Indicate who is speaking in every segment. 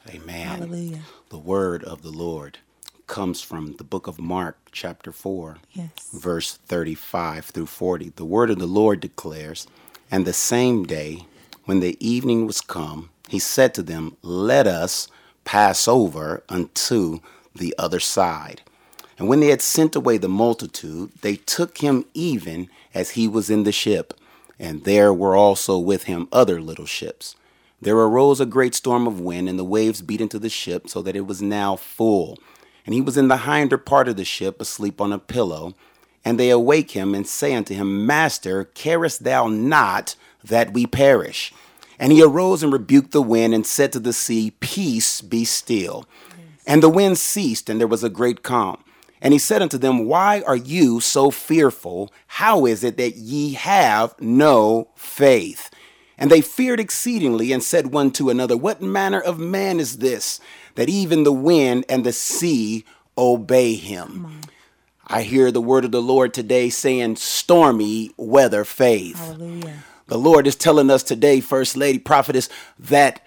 Speaker 1: Amen.
Speaker 2: Hallelujah.
Speaker 1: The word of the Lord comes from the book of Mark, chapter 4,
Speaker 2: Yes.
Speaker 1: verse 35 through 40. The word of the Lord declares, "And the same day, when the evening was come, he said to them, Let us pass over unto the other side. And when they had sent away the multitude, they took him even as he was in the ship. And there were also with him other little ships. There arose a great storm of wind, and the waves beat into the ship, so that it was now full. And he was in the hinder part of the ship, asleep on a pillow. And they awake him, and say unto him, Master, carest thou not that we perish? And he arose and rebuked the wind, and said to the sea, Peace, be still. And the wind ceased, and there was a great calm. And he said unto them, Why are you so fearful? How is it that ye have no faith? And they feared exceedingly, and said one to another, What manner of man is this, that even the wind and the sea obey him? I hear the word of the Lord today saying, stormy weather faith.
Speaker 2: Hallelujah.
Speaker 1: The Lord is telling us today, First Lady Prophetess, that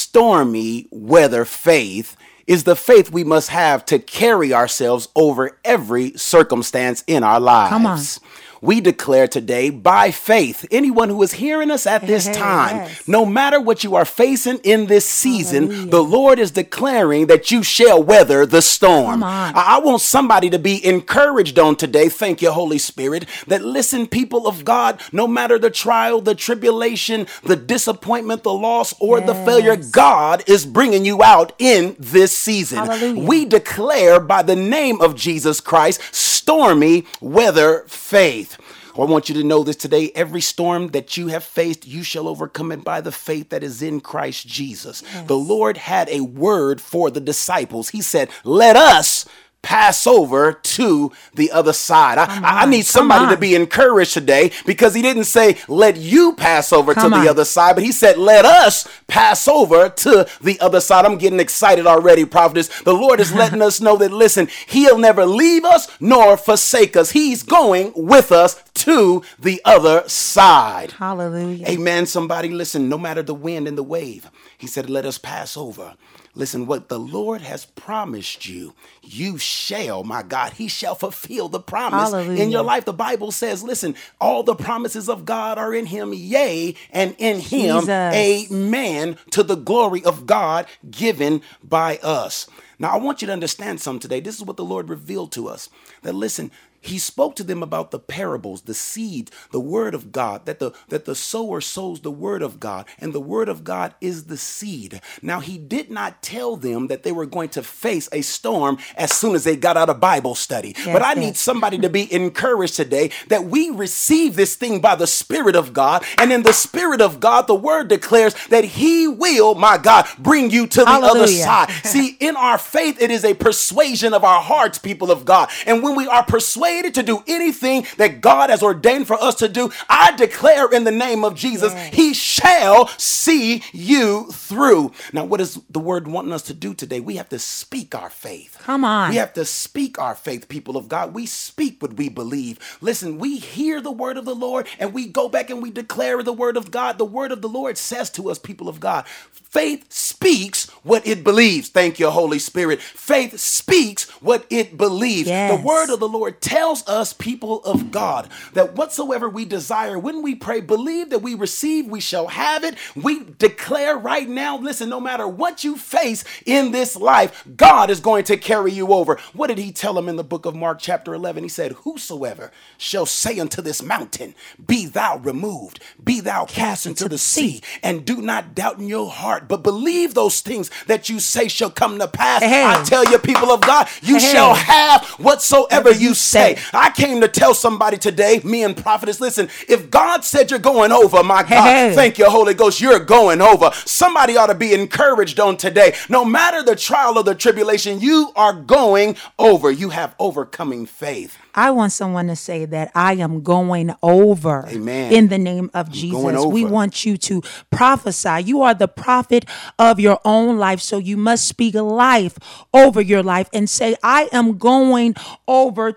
Speaker 1: stormy weather faith is the faith we must have to carry ourselves over every circumstance in our lives.
Speaker 2: Come on.
Speaker 1: We declare today by faith, anyone who is hearing us at this time,
Speaker 2: yes.
Speaker 1: no matter what you are facing in this season,
Speaker 2: Hallelujah.
Speaker 1: the Lord is declaring that you shall weather the storm.
Speaker 2: Come on.
Speaker 1: I want somebody to be encouraged on today. Thank you, Holy Spirit, that listen, people of God, no matter the trial, the tribulation, the disappointment, the loss, or the failure,
Speaker 2: Yes.
Speaker 1: God is bringing you out in this season.
Speaker 2: Hallelujah.
Speaker 1: We declare by the name of Jesus Christ, stormy weather faith. I want you to know this today. Every storm that you have faced, you shall overcome it by the faith that is in Christ Jesus.
Speaker 2: Yes.
Speaker 1: The Lord had a word for the disciples. He said, let us pass over to the other side. I need somebody to be encouraged today, because he didn't say, let you pass over to the other side, but he said, let us pass over to the other side. I'm getting excited already, prophetess. The Lord is letting us know that, listen, he'll never leave us nor forsake us. He's going with us to the other side.
Speaker 2: Hallelujah.
Speaker 1: Amen. Somebody listen, no matter the wind and the wave, he said, let us pass over. Listen, what the Lord has promised you, you shall, my God, he shall fulfill the promise
Speaker 2: Hallelujah.
Speaker 1: in your life. The Bible says, listen, all the promises of God are in him, yea, and in him,
Speaker 2: Jesus.
Speaker 1: amen, to the glory of God given by us. Now, I want you to understand something today. This is what the Lord revealed to us, that listen, he spoke to them about the parables, the seed, the word of God, that the sower sows the word of God, and the word of God is the seed. Now, he did not tell them that they were going to face a storm as soon as they got out of Bible study.
Speaker 2: Yes,
Speaker 1: but I
Speaker 2: yes.
Speaker 1: need somebody to be encouraged today that we receive this thing by the Spirit of God. And in the Spirit of God, the word declares that he will, my God, bring you to the other
Speaker 2: Hallelujah.
Speaker 1: side. See, in our faith, it is a persuasion of our hearts, people of God. And when we are persuaded to do anything that God has ordained for us to do, I declare in the name of Jesus,
Speaker 2: Yes.
Speaker 1: he shall see you through. Now, what is the word wanting us to do today? We have to speak our faith.
Speaker 2: Come on.
Speaker 1: We have to speak our faith, people of God. We speak what we believe. Listen, we hear the word of the Lord, and we go back and we declare the word of God. The word of the Lord says to us, people of God, faith speaks what it believes. Thank you, Holy Spirit. Faith speaks what it believes.
Speaker 2: Yes.
Speaker 1: The word of the Lord tells us, people of God, that whatsoever we desire, when we pray, believe that we receive, we shall have it. We declare right now, listen, no matter what you face in this life, God is going to carry you over. What did he tell them in the book of Mark chapter 11? He said, whosoever shall say unto this mountain, be thou removed, be thou cast into the sea, and do not doubt in your heart, but believe those things that you say shall come to pass.
Speaker 2: Hey.
Speaker 1: I tell you, people of God, you shall have whatsoever you say. I came to tell somebody today, me and prophetess, listen, if God said you're going over, my God, thank you, Holy Ghost, you're going over. Somebody ought to be encouraged on today. No matter the trial or the tribulation, you are going over. You have overcoming faith.
Speaker 2: I want someone to say that I am going over.
Speaker 1: Amen.
Speaker 2: In the name of
Speaker 1: going
Speaker 2: Jesus.
Speaker 1: over.
Speaker 2: We want you to prophesy. You are the prophet of your own life. So you must speak life over your life and say, I am going over to the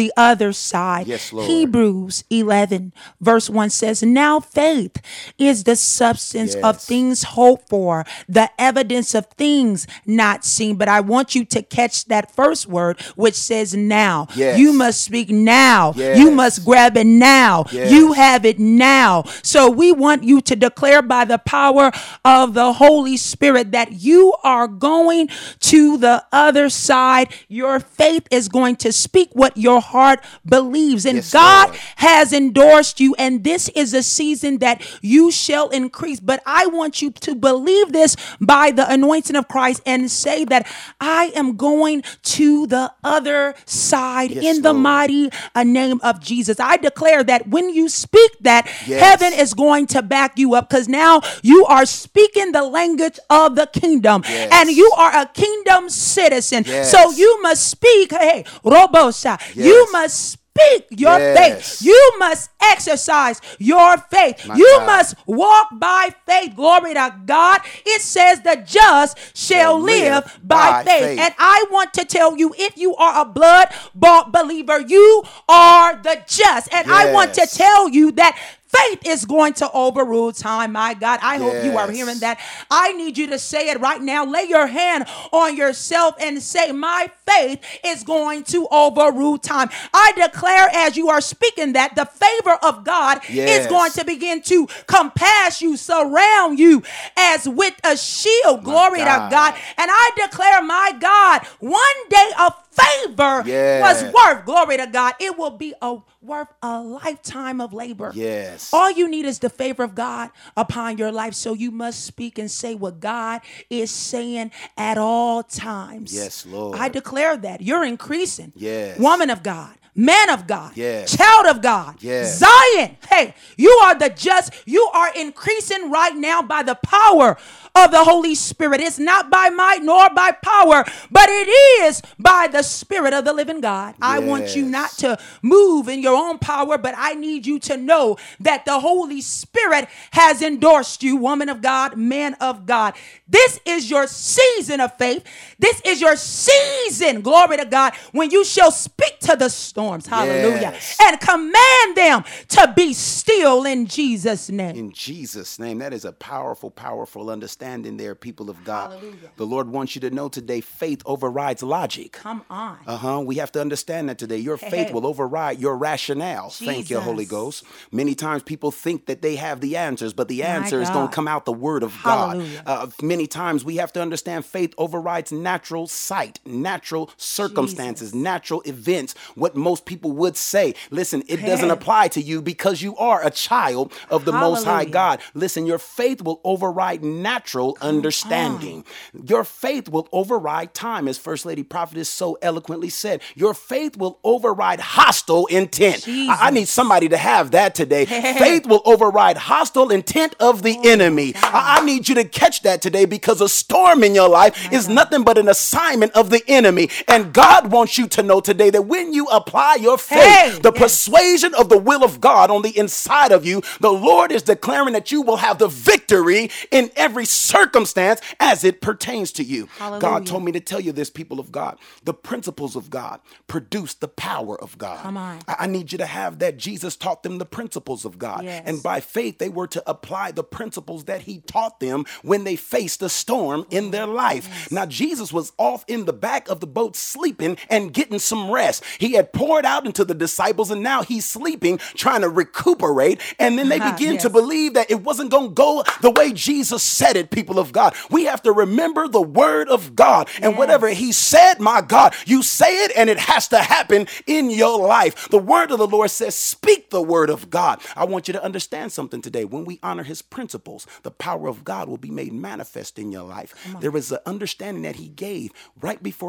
Speaker 2: the other side.
Speaker 1: Yes, Lord.
Speaker 2: Hebrews 11 verse 1 says, now faith is the substance of
Speaker 1: Yes.
Speaker 2: things hoped for, the evidence of things not seen. But I want you to catch that first word, which says now.
Speaker 1: Yes.
Speaker 2: You must speak now.
Speaker 1: Yes.
Speaker 2: You must grab it now.
Speaker 1: Yes.
Speaker 2: You have it now. So we want you to declare by the power of the Holy Spirit that you are going to the other side. Your faith is going to speak what your heart believes. And
Speaker 1: Yes,
Speaker 2: God
Speaker 1: Lord.
Speaker 2: has endorsed you. And this is a season that you shall increase. But I want you to believe this by the anointing of Christ and say that I am going to the other side
Speaker 1: Yes,
Speaker 2: in the
Speaker 1: Lord.
Speaker 2: mighty name of Jesus. I declare that when you speak that,
Speaker 1: Yes.
Speaker 2: heaven is going to back you up, because now you are speaking the language of the kingdom.
Speaker 1: Yes.
Speaker 2: And you are a kingdom citizen.
Speaker 1: Yes.
Speaker 2: So you must speak. Hey, Robosa, you
Speaker 1: Yes.
Speaker 2: must speak your
Speaker 1: Yes.
Speaker 2: faith. You must exercise your faith.
Speaker 1: My
Speaker 2: You
Speaker 1: God.
Speaker 2: must walk by faith. Glory to God. It says the just shall live by faith. And I want to tell you, if you are a blood-bought believer, you are the just. And I want to
Speaker 1: Yes.
Speaker 2: tell you that faith is going to overrule time. My God, I hope you are
Speaker 1: Yes.
Speaker 2: hearing that. I need you to say it right now. Lay your hand on yourself and say, my faith is going to overrule time. I declare as you are speaking that the favor of God is
Speaker 1: Yes.
Speaker 2: going to begin to compass you, surround you as with a shield. Glory to
Speaker 1: God.
Speaker 2: God. And I declare, my God, one day of favor
Speaker 1: Yes.
Speaker 2: was worth, glory to God, it will be worth a lifetime of labor.
Speaker 1: Yes.
Speaker 2: All you need is the favor of God upon your life. So you must speak and say what God is saying at all times.
Speaker 1: Yes, Lord.
Speaker 2: I declare that you're increasing.
Speaker 1: Yes.
Speaker 2: Woman of God, man of God,
Speaker 1: Yes.
Speaker 2: child of God,
Speaker 1: Yes.
Speaker 2: Zion. Hey, you are the just. You are increasing right now by the power of the Holy Spirit. It's not by might nor by power, but it is by the Spirit of the living God. I want you
Speaker 1: Yes.
Speaker 2: not to move in your own power, but I need you to know that the Holy Spirit has endorsed you, woman of God, man of God. This is your season of faith. This is your season, glory to God, when you shall speak to the storms, hallelujah,
Speaker 1: Yes.
Speaker 2: and command them to be still in Jesus' name.
Speaker 1: In Jesus' name. That is a powerful, powerful understanding there, people of God.
Speaker 2: Hallelujah.
Speaker 1: The Lord wants you to know today, faith overrides logic.
Speaker 2: Come on.
Speaker 1: We have to understand that today. Your faith
Speaker 2: Hey.
Speaker 1: will override your rationale. Thank you, Holy
Speaker 2: Jesus.
Speaker 1: Ghost. Many times people think that they have the answers, but the answer is going
Speaker 2: God.
Speaker 1: to come out the word of
Speaker 2: Hallelujah.
Speaker 1: God. Many times we have to understand faith overrides natural sight, natural circumstances,
Speaker 2: Jesus.
Speaker 1: natural events, what most people would say. Listen, it doesn't
Speaker 2: Hey.
Speaker 1: apply to you because you are a child of the Most High
Speaker 2: Hallelujah.
Speaker 1: God. Listen, your faith will override natural understanding. Your faith will override time, as First Lady Prophetess so eloquently said. Your faith will override hostile intent. I need somebody to have that today.
Speaker 2: Hey.
Speaker 1: Faith will override hostile intent of the enemy. I need you to catch that today, because a storm in your life is nothing but an assignment of the enemy. And God wants you to know today that when you apply your faith,
Speaker 2: Hey.
Speaker 1: the
Speaker 2: Yes.
Speaker 1: persuasion of the will of God on the inside of you, the Lord is declaring that you will have the victory in every circumstance as it pertains to you.
Speaker 2: Hallelujah.
Speaker 1: God told me to tell you this, people of God. The principles of God produce the power of God.
Speaker 2: Come on.
Speaker 1: I need you to have that. Jesus taught them the principles of God.
Speaker 2: Yes.
Speaker 1: And by faith, they were to apply the principles that he taught them when they faced a storm in their life.
Speaker 2: Yes.
Speaker 1: Now, Jesus was off in the back of the boat sleeping and getting some rest. He had poured out into the disciples, and now he's sleeping, trying to recuperate. And then they begin to
Speaker 2: Yes.
Speaker 1: believe that it wasn't going to go the way Jesus said it, people of God. We have to remember the word of God. And
Speaker 2: Yes.
Speaker 1: whatever he said, my God, you say it and it has to happen in your life. The word of the Lord says, speak the word of God. I want you to understand something today. When we honor his principles, the power of God will be made manifest in your life. There is an understanding that he gave right before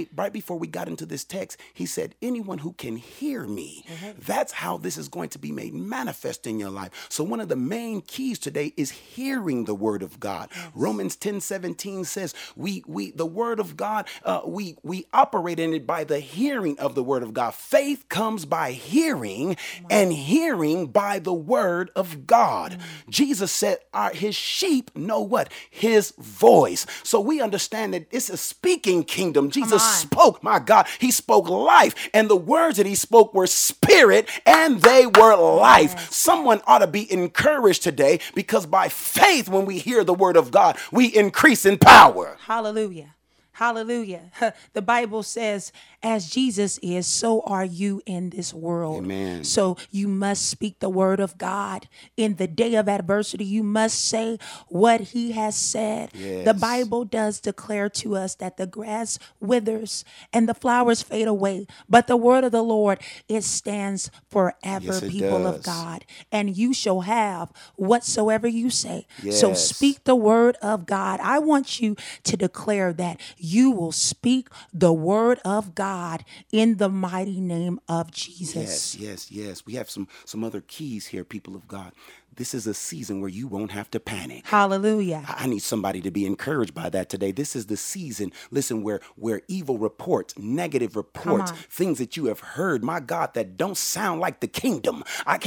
Speaker 1: we got into this text. He said, anyone who can hear me, that's how this is going to be made manifest in your life. So one of the main keys today is hearing the word of God. Romans 10:17 says, the word of God, we operate in it by the hearing of the word of God. Faith comes by hearing, and hearing by the word of God. Jesus said, his sheep know what? His voice. So we understand that it's a speaking kingdom. Jesus spoke, my God, he spoke life, and the word words that he spoke were spirit and they were life.
Speaker 2: Yes.
Speaker 1: Someone ought to be encouraged today, because by faith, when we hear the word of God, we increase in power.
Speaker 2: Hallelujah. Hallelujah. The Bible says, as Jesus is, so are you in this world.
Speaker 1: Amen.
Speaker 2: So you must speak the word of God. In the day of adversity, you must say what he has said.
Speaker 1: Yes.
Speaker 2: The Bible does declare to us that the grass withers and the flowers fade away, but the word of the Lord, it stands forever,
Speaker 1: Yes, it
Speaker 2: people of
Speaker 1: does.
Speaker 2: God. And you shall have whatsoever you say. So
Speaker 1: Yes.
Speaker 2: speak the word of God. I want you to declare that you will speak the word of God in the mighty name of Jesus.
Speaker 1: Yes. We have some other keys here, people of God. This is a season where you won't have to panic.
Speaker 2: Hallelujah.
Speaker 1: I need somebody to be encouraged by that today. This is the season, listen, where evil reports, negative reports,
Speaker 2: on.
Speaker 1: things that you have heard, my God, that don't sound like the kingdom.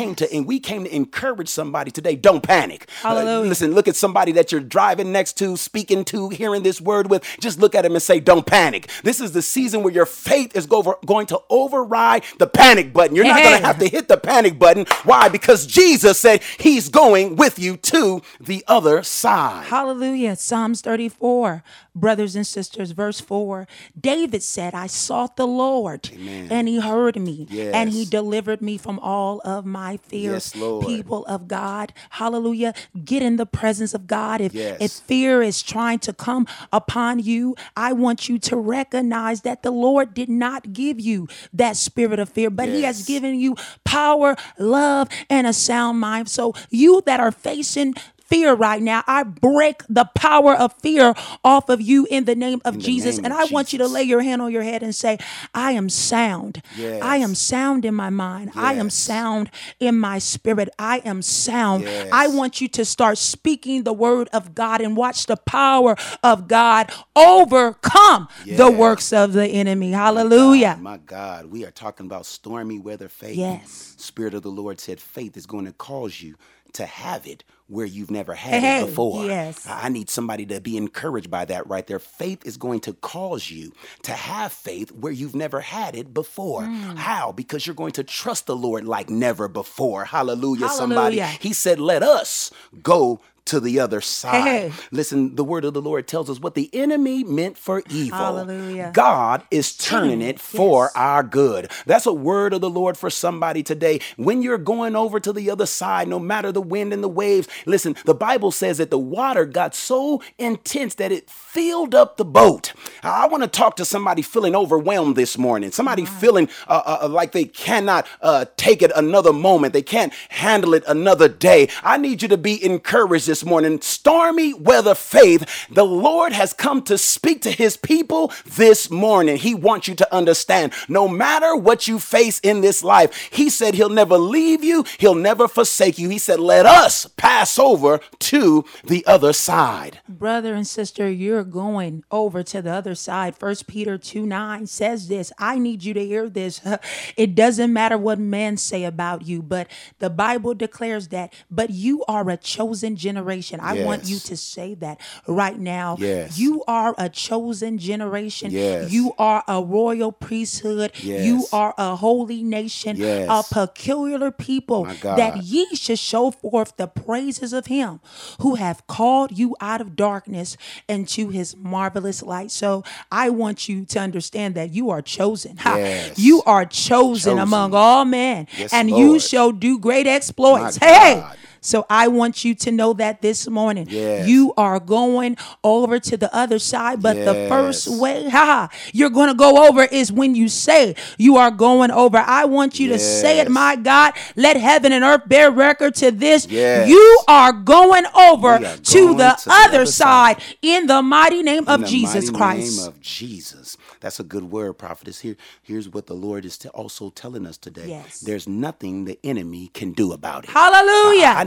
Speaker 1: We came to encourage somebody today. Don't panic.
Speaker 2: Hallelujah.
Speaker 1: Listen, look at somebody that you're driving next to, speaking to, hearing this word with. Just look at him and say, don't panic. This is the season where your faith is going to override the panic button. You're not going to have to hit the panic button. Why? Because Jesus said he's going with you to the other side.
Speaker 2: Hallelujah. Psalms 34, brothers and sisters, verse 4. David said, I sought the Lord,
Speaker 1: Amen.
Speaker 2: and he heard me,
Speaker 1: Yes.
Speaker 2: and he delivered me from all of my fears.
Speaker 1: Yes, Lord.
Speaker 2: People of God, hallelujah, get in the presence of God. If
Speaker 1: Yes.
Speaker 2: fear is trying to come upon you, I want you to recognize that the Lord did not give you that spirit of fear, but he has
Speaker 1: Yes.
Speaker 2: given you power, love, and a sound mind. So you that are facing fear right now, I break the power of fear off of you in the name of Jesus.
Speaker 1: name
Speaker 2: And
Speaker 1: of
Speaker 2: I want you to
Speaker 1: Jesus.
Speaker 2: lay your hand on your head and say, I am sound.
Speaker 1: Yes.
Speaker 2: I am sound in my mind. I am
Speaker 1: Yes.
Speaker 2: sound in my spirit. I am sound.
Speaker 1: Yes.
Speaker 2: I want you to start speaking the word of God and watch the power of God overcome the
Speaker 1: Yes.
Speaker 2: works of the enemy. Hallelujah.
Speaker 1: My God, we are talking about stormy weather faith.
Speaker 2: Yes.
Speaker 1: Spirit of the Lord said faith is going to cause you to have it where you've never had
Speaker 2: Hey,
Speaker 1: it before.
Speaker 2: yes.
Speaker 1: I need somebody to be encouraged by that right there. Faith is going to cause you to have faith where you've never had it before. How? Because you're going to trust the Lord like never before. Hallelujah, somebody.
Speaker 2: Hallelujah.
Speaker 1: He said, let us go to the other side.
Speaker 2: Hey.
Speaker 1: Listen, the word of the Lord tells us what the enemy meant for evil.
Speaker 2: Hallelujah.
Speaker 1: God is turning it for
Speaker 2: Yes.
Speaker 1: our good. That's a word of the Lord for somebody today. When you're going over to the other side, no matter the wind and the waves, listen, the Bible says that the water got so intense that it filled up the boat. I want to talk to somebody feeling overwhelmed this morning. Somebody feeling like they cannot take it another moment. They can't handle it another day. I need you to be encouraged this morning. Stormy weather faith. The Lord has come to speak to his people this morning. He wants you to understand, no matter what you face in this life, he said he'll never leave you. He'll never forsake you. He said, let us pass over to the other side.
Speaker 2: Brother and sister, you're going over to the other side. 1 Peter 2:9 says this. I need you to hear this. It doesn't matter what men say about you, but the Bible declares that, but you are a chosen generation. I want you
Speaker 1: Yes.
Speaker 2: to say that right now.
Speaker 1: Yes.
Speaker 2: You are a chosen generation.
Speaker 1: Yes.
Speaker 2: You are a royal priesthood.
Speaker 1: Yes.
Speaker 2: You are a holy nation,
Speaker 1: Yes.
Speaker 2: a peculiar people,
Speaker 1: My God.
Speaker 2: that ye should show forth the praises of him who have called you out of darkness into his marvelous light. So I want you to understand that you are chosen.
Speaker 1: Yes.
Speaker 2: You are chosen
Speaker 1: Chosen.
Speaker 2: among all men,
Speaker 1: Yes,
Speaker 2: and you
Speaker 1: Lord.
Speaker 2: shall do great exploits.
Speaker 1: My
Speaker 2: Hey.
Speaker 1: God.
Speaker 2: So I want you to know that this morning.
Speaker 1: Yes.
Speaker 2: You are going over to the other side, but the first
Speaker 1: Yes.
Speaker 2: way you're going to go over is when you say you are going over. I want you to say it,
Speaker 1: Yes.
Speaker 2: my God. Let heaven and earth bear record to this.
Speaker 1: Yes.
Speaker 2: You are going over
Speaker 1: We are
Speaker 2: to
Speaker 1: going
Speaker 2: the
Speaker 1: to the
Speaker 2: other
Speaker 1: other
Speaker 2: side
Speaker 1: side.
Speaker 2: in the mighty name of
Speaker 1: In the
Speaker 2: Jesus
Speaker 1: mighty
Speaker 2: Christ.
Speaker 1: name of Jesus. That's a good word, prophetess. Here's what the Lord is also telling us today.
Speaker 2: Yes.
Speaker 1: There's nothing the enemy can do about it.
Speaker 2: Hallelujah.
Speaker 1: I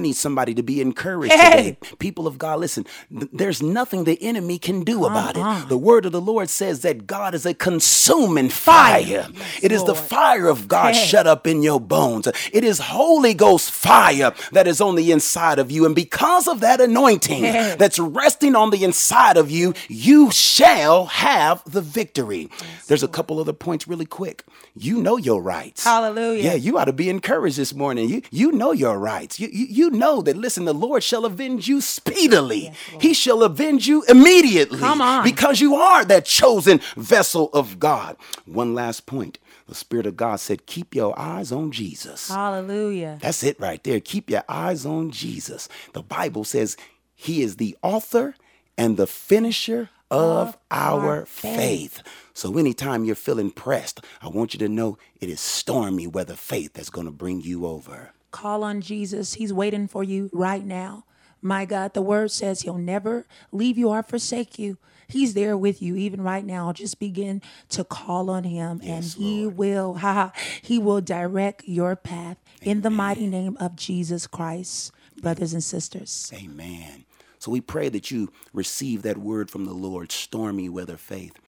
Speaker 1: need somebody to be encouraged
Speaker 2: Hey.
Speaker 1: today. People of God, listen, there's nothing the enemy can do about it. The word of the Lord says that God is a consuming fire.
Speaker 2: Yes,
Speaker 1: It is the
Speaker 2: Lord.
Speaker 1: fire of God
Speaker 2: Hey.
Speaker 1: shut up in your bones. It is Holy Ghost fire that is on the inside of you. And because of that anointing
Speaker 2: Hey.
Speaker 1: that's resting on the inside of you, you shall have the victory. There's a couple other points really quick. You know your rights.
Speaker 2: Hallelujah.
Speaker 1: Yeah, you ought to be encouraged this morning. You know your rights. You know that, listen, the Lord shall avenge you speedily. He shall avenge you immediately.
Speaker 2: Come on.
Speaker 1: Because you are that chosen vessel of God. One last point. The Spirit of God said, keep your eyes on Jesus.
Speaker 2: Hallelujah.
Speaker 1: That's it right there. Keep your eyes on Jesus. The Bible says he is the author and the finisher of our faith. So anytime you're feeling pressed, I want you to know it is stormy weather faith that's going to bring you over.
Speaker 2: Call on Jesus. He's waiting for you right now. My God, the word says he'll never leave you or forsake you. He's there with you even right now. Just begin to call on him,
Speaker 1: Yes,
Speaker 2: and he will direct your path in the mighty name of Jesus Christ, brothers and sisters.
Speaker 1: Amen. So we pray that you receive that word from the Lord, stormy weather faith.